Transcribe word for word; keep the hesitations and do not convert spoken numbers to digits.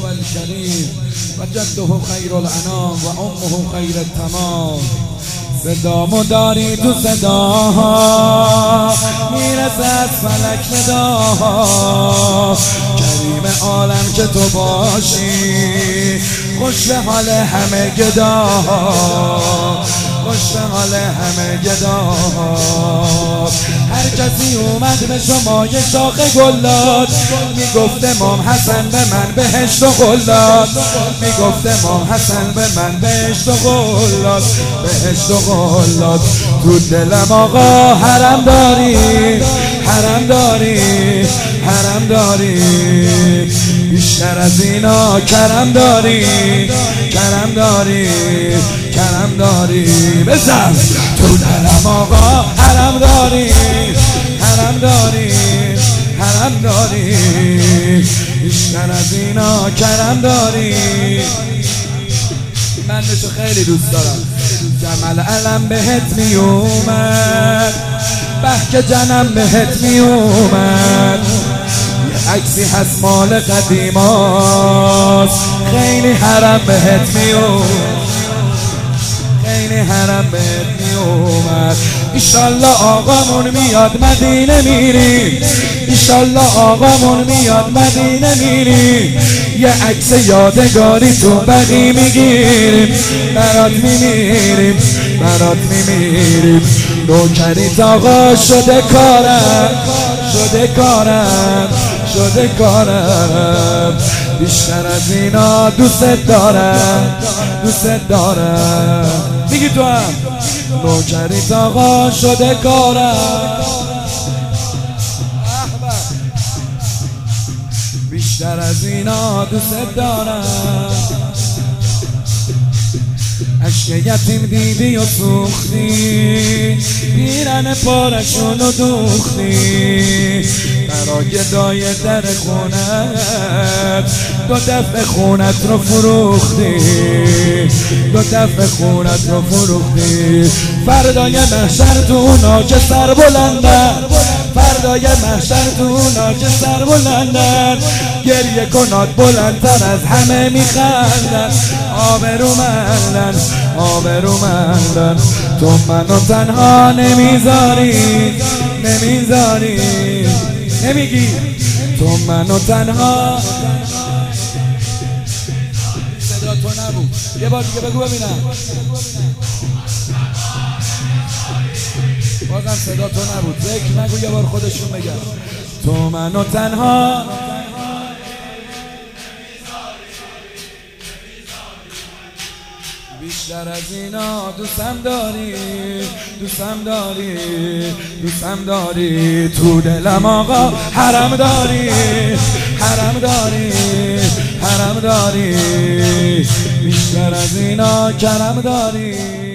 الکریم و جده خیر الانام و امه خیر التمام. صدامو داری تو صداها میرسه از فلک نداها. کریم عالم که تو باشی خوش به حال همه گداها، خوش به حال همه گداها. هر کسی اومد به شما یه شاخه گل داد، میگفت امام حسن به من بهشت و گل داد، میگفت امام حسن به من بهشت و گل داد، بهشت و گل داد. تو دلم آقا حرم داری، حرم داری، حرم داری. بیشتر از اینا کرم داری، کرم داری، کرم داری. بزن تو دلم آقا حرم داری، حرم داری، حرم داری. بیشتر از اینا کرم داری. من تو خیلی دوست دارم. جمل علم بهت می اومد، بحک جنم بهت می اومد. یه عکسی هست مال قدیماست، خیلی حرم بهت می اومد، خیلی حرم بهت می اومد. ایشالله آقامون میاد مدینه میریم، ایشالله آقامون میاد مدینه میریم. یه عکس یادگاری تو بقی میگیریم، برات میمیریم، برات میمیریم. نوکریت آقا شده کارم، شده کارم، شده کارم. بیشتر از اینا دوست دارم، دوست دارم. میگی تو هم نوکریت آقا شده کارم. بیشتر از اینا دوست دارم. عشق یتیم دیدی و سوختی، پیرن پارشونو دوختی. برای گدای در خونت دو دفع خونت رو فروختی، دو دفع خونت رو فروختی. فردای محشر تو اونا که سر بلندن، فردای محشر تو اونا که سر بلندن. گریه کنات بلندتر از همه میخندن، آبرومندن، آبرومندن. تو منو تنها نمیذاری، نمیذاری، نمیگی تو منو تنها. صدا تو نبود، یه بار دیگه بگو ببینم. بازم صدا تو نبود، ذکر نگو، یه بار خودشون بگن. تو منو تنها بیشتر از اینا دوستم داری، دوستم داری، دوستم داری. تو دلم آقا حرم داری، حرم داری، حرم داری. بیشتر از اینا کرم داری.